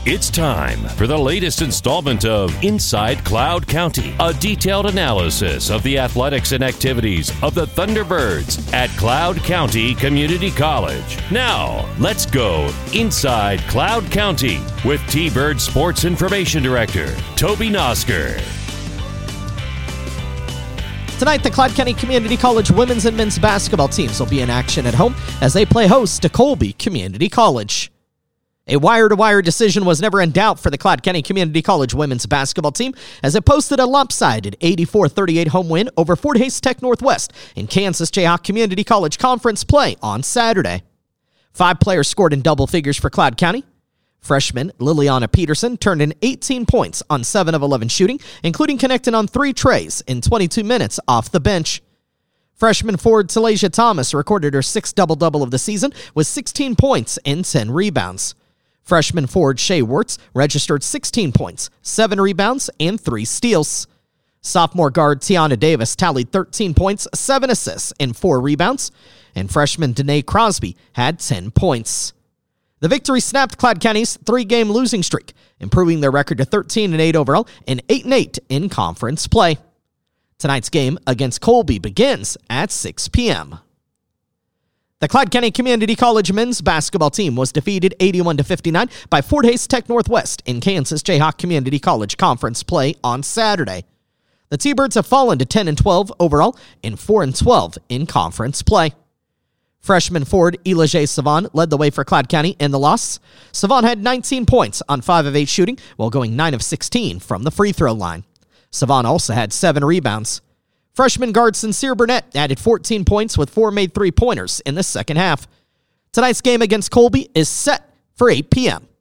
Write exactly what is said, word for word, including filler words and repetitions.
It's time for the latest installment of Inside Cloud County, a detailed analysis of the athletics and activities of the Thunderbirds at Cloud County Community College. Now, let's go Inside Cloud County with T-Bird Sports Information Director, Toby Nosker. Tonight, the Cloud County Community College women's and men's basketball teams will be in action at home as they play host to Colby Community College. A wire-to-wire decision was never in doubt for the Cloud County Community College women's basketball team as it posted a lopsided eighty-four thirty-eight home win over Fort Hays Tech Northwest in Kansas Jayhawk Community College Conference play on Saturday. Five players scored in double figures for Cloud County. Freshman Liliana Peterson turned in eighteen points on seven of eleven shooting, including connecting on three trays in twenty-two minutes off the bench. Freshman forward Talasia Thomas recorded her sixth double-double of the season with sixteen points and ten rebounds. Freshman forward Shea Wirtz registered sixteen points, seven rebounds, and three steals. Sophomore guard Tiana Davis tallied thirteen points, seven assists, and four rebounds. And freshman Danae Crosby had ten points. The victory snapped Cloud County's three-game losing streak, improving their record to thirteen and eight overall and eight and eight in conference play. Tonight's game against Colby begins at six p.m. The Cloud County Community College men's basketball team was defeated eighty-one to fifty-nine by Fort Hays Tech Northwest in Kansas Jayhawk Community College Conference play on Saturday. The T-Birds have fallen to ten and twelve overall and four and twelve in conference play. Freshman forward Elijah Savon led the way for Cloud County in the loss. Savon had nineteen points on five of eight shooting while going nine of sixteen from the free throw line. Savon also had seven rebounds. Freshman guard Sincere Burnett added fourteen points with four made three-pointers in the second half. Tonight's game against Colby is set for eight p.m.